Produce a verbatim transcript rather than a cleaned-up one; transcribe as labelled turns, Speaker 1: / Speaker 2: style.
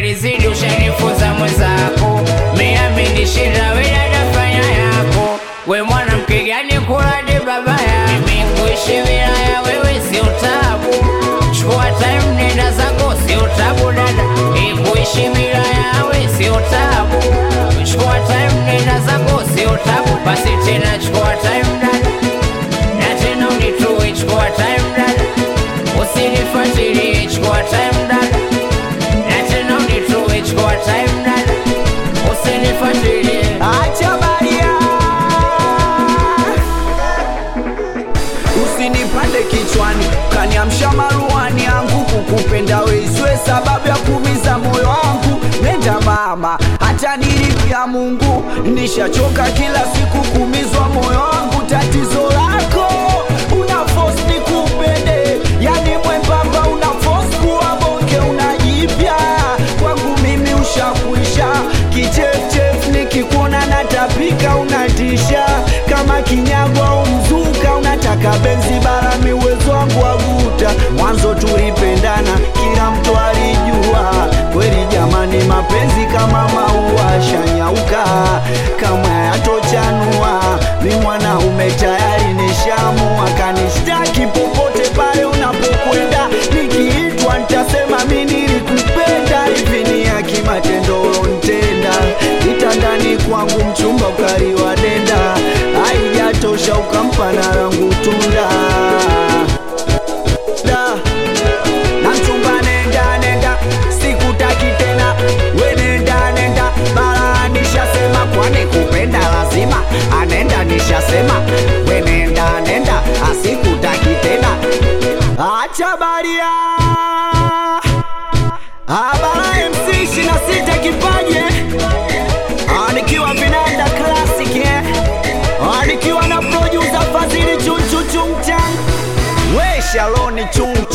Speaker 1: umenizidi ushanifunza mwenzako. Miamini shinda wila nafanya yako. We mwanamke gani kuladi babaya? Mimi kuishi bila ya wewe si utabu. Chukua time nenda zako si utabu dada. Kuishi bila ya wewe si utabu. Chukua time nenda zako si utabu. Basi tena chukua time dada. Na tena unitue chukua time dada. Usinifuatilie chukua time dada. Na tena unitue chukua time dada. Usinifuatilie.
Speaker 2: Acha baria, usinipande kichwani, kaniamsha maruani yangu. Kukupenda we isiwe sababu ya kuumiza moyo wangu. Nenda mama, hata nilipia Mungu. Nishachoka kila siku kuumizwa moyo wangu. Tatizo lako una force nikupende, yani mwembamba una force kuwa bonge unajipya. Kwangu mimi ushakuisha, kichefchef nikikuona natapika unatisha. Kama kinyago au mzuka unataka benzi bara miwezo wangu waguta. Mwanzo tulipendana kila mtu alijua, kweli jamani mapenzi kama maua shanyauka kama yatochanua. Mi mwanaume tayari nishamua, kanishtaki popote pale unapokwenda. Nikiitwa nitasema mi nilikupenda, hivi ni ya kimatendo ulontenda. Kitandani kwangu mchumba ukaliwa denda, haijatosha ukampa na rangu tunda da. Na mchumba nenda nenda, sikutaki tena. We nenda nenda, bara nishasema. Kwani kupenda lazima anenda, nishasema. We nenda nenda, asikutaki tena. Acha baria, abara M C ishirini na sita kipaje. Anikiwa vinanda classic eh. Anikiwa na producer Fazili chunchu chungchang. We Shaloni chung